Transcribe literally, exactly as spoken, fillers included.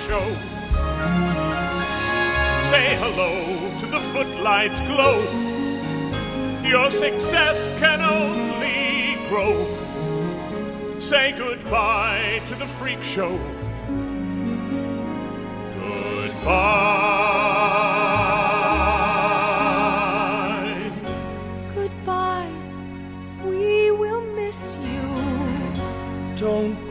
show. Say hello to the footlights glow. Your success can only grow. Say goodbye to the freak show. Goodbye. Goodbye. We will miss you. Don't